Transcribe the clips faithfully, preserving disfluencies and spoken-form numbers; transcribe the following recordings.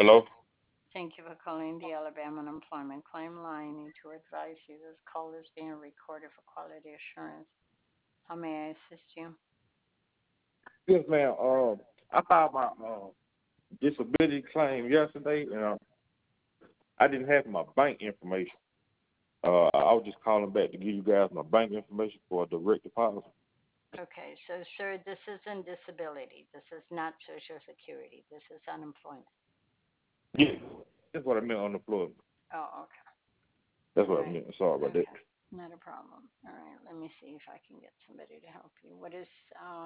Hello? Thank you for calling the Alabama Unemployment Claim Line. Need to advise you this call is being recorded for quality assurance. How may I assist you? Yes, ma'am. Um, I filed my uh, disability claim yesterday, and uh, I didn't have my bank information. Uh, I was just calling back to give you guys my bank information for a direct deposit. Okay, so sir, this isn't disability. This is not Social Security. This is unemployment. Yeah, that's what I meant on the floor. Oh, okay. That's All what I right. meant. Sorry about that. Okay. Not a problem. All right. Let me see if I can get somebody to help you. What is uh,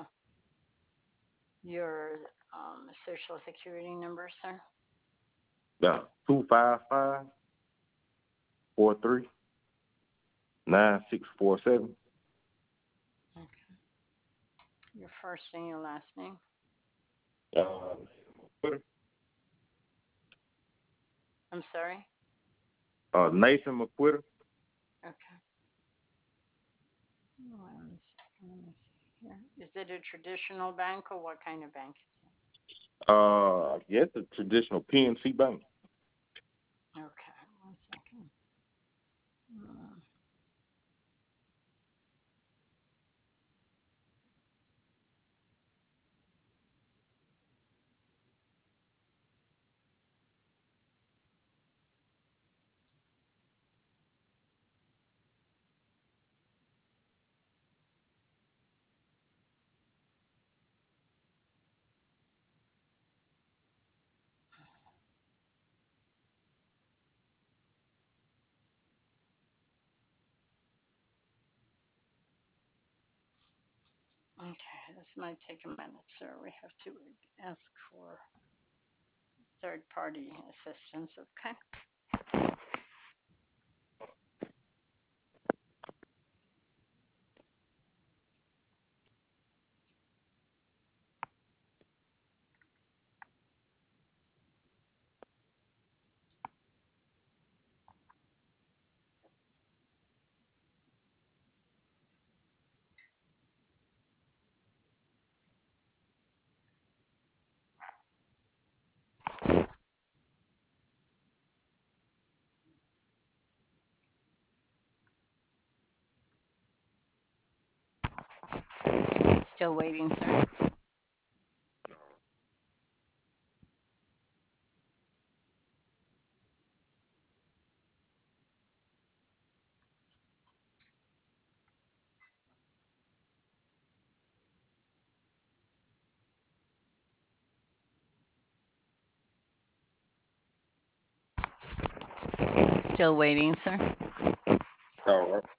your um, Social Security number, sir? Yeah, two five five four three nine six four seven. Okay. Your first and your last name. Uh, Twitter. I'm sorry. Uh, Nathan McQuitter. Okay. One second. Let me see here. Is it a traditional bank or what kind of bank is Uh, yes, the traditional P N C bank. it? Okay. One second. Mm, okay. This might take a minute, sir. We have to ask for third party assistance. Okay. Still waiting, sir. Still waiting, sir. All right.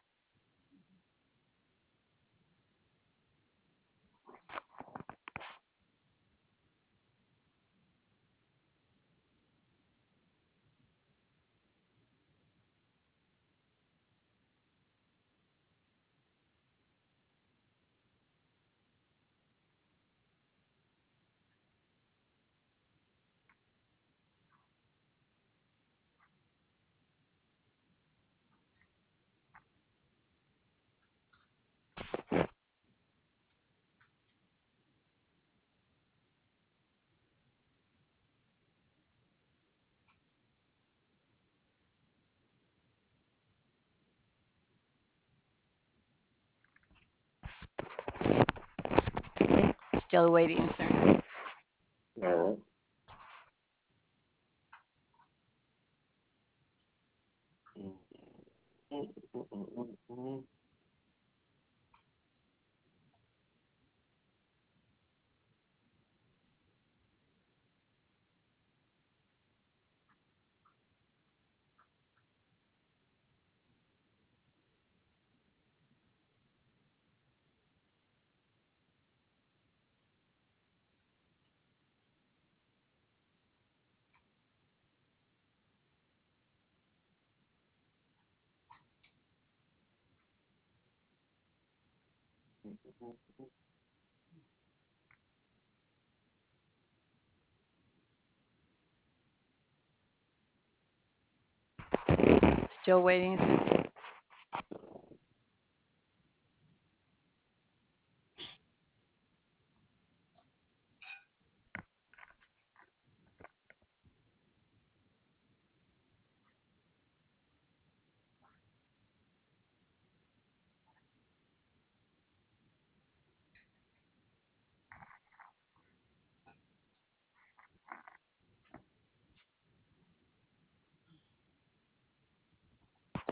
Still waiting, sir. All right. Still waiting, sir.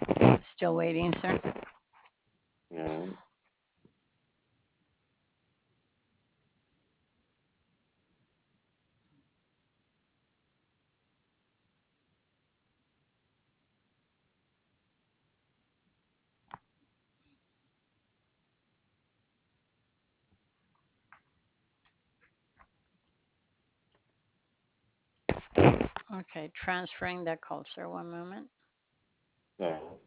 Still waiting, sir. Yeah. Okay, transferring that call, sir. One moment. Yeah.